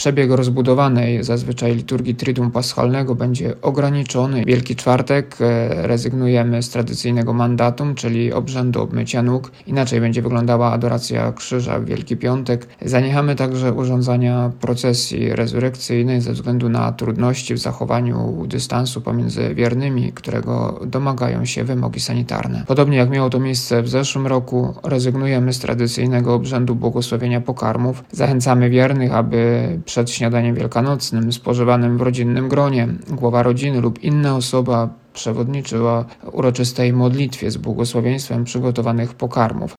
Przebieg rozbudowanej zazwyczaj liturgii Triduum Paschalnego będzie ograniczony. Wielki Czwartek rezygnujemy z tradycyjnego mandatum, czyli obrzędu obmycia nóg. Inaczej będzie wyglądała adoracja krzyża w Wielki Piątek. Zaniechamy także urządzania procesji rezurekcyjnej ze względu na trudności w zachowaniu dystansu pomiędzy wiernymi, którego domagają się wymogi sanitarne. Podobnie jak miało to miejsce w zeszłym roku, rezygnujemy z tradycyjnego obrzędu błogosławienia pokarmów. Zachęcamy wiernych, aby przed śniadaniem wielkanocnym spożywanym w rodzinnym gronie głowa rodziny lub inna osoba przewodniczyła uroczystej modlitwie z błogosławieństwem przygotowanych pokarmów.